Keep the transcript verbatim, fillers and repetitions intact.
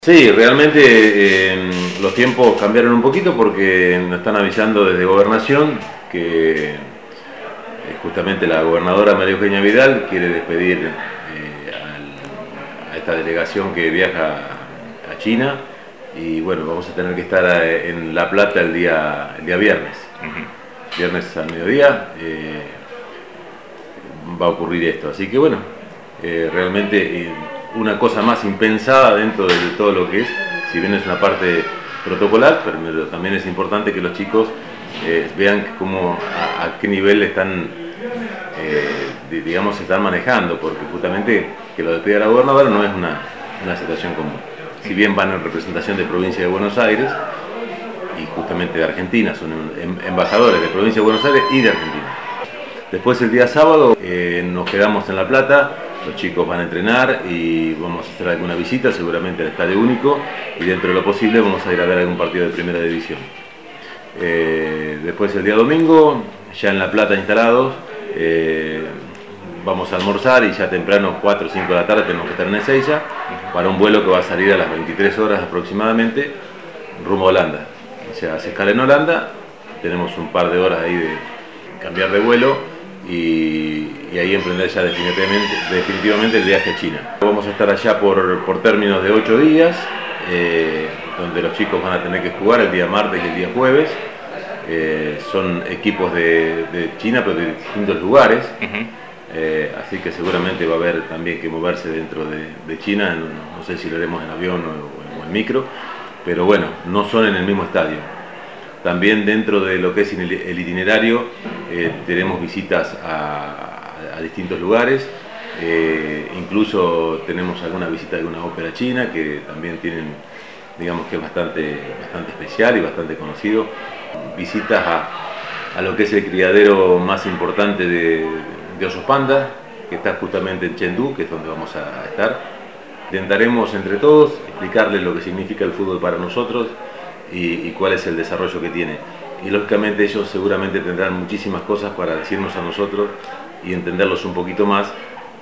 Sí, realmente eh, los tiempos cambiaron un poquito porque nos están avisando desde Gobernación que eh, justamente la gobernadora María Eugenia Vidal quiere despedir eh, al, a esta delegación que viaja a China y bueno, vamos a tener que estar en La Plata el día, el día viernes. Uh-huh. Viernes al mediodía eh, va a ocurrir esto, así que bueno, eh, realmente... Eh, una cosa más impensada dentro de todo lo que es, si bien es una parte protocolar, pero también es importante que los chicos eh, vean cómo, a, a qué nivel están, eh, digamos, se están manejando, porque justamente que lo despida la gobernadora no es una, una situación común. Si bien van en representación de provincia de Buenos Aires y justamente de Argentina, son embajadores de provincia de Buenos Aires y de Argentina. Después el día sábado eh, nos quedamos en La Plata. Los chicos van a entrenar y vamos a hacer alguna visita, seguramente al Estadio Único, y dentro de lo posible vamos a ir a ver algún partido de Primera División. Eh, después el día domingo, ya en La Plata instalados, eh, vamos a almorzar y ya temprano, cuatro o cinco de la tarde, tenemos que estar en Ezeiza para un vuelo que va a salir a las veintitrés horas aproximadamente, rumbo a Holanda. O sea, se escala en Holanda, tenemos un par de horas ahí de cambiar de vuelo, Y, y ahí emprender ya definitivamente, definitivamente el viaje a China. Vamos a estar allá por, por términos de ocho días, eh, donde los chicos van a tener que jugar el día martes y el día jueves. Eh, son equipos de, de China, pero de distintos lugares, uh-huh. eh, así que seguramente va a haber también que moverse dentro de, de China, no, no sé si lo haremos en avión o, o en micro, pero bueno, no son en el mismo estadio. También dentro de lo que es el itinerario eh, tenemos visitas a, a, a distintos lugares, eh, incluso tenemos alguna visita de una ópera china que también tienen, digamos que es bastante, bastante especial y bastante conocido. Visitas a, a lo que es el criadero más importante de, de osos panda, que está justamente en Chengdu, que es donde vamos a estar. Intentaremos entre todos explicarles lo que significa el fútbol para nosotros, Y, y cuál es el desarrollo que tiene. Y lógicamente ellos seguramente tendrán muchísimas cosas para decirnos a nosotros y entenderlos un poquito más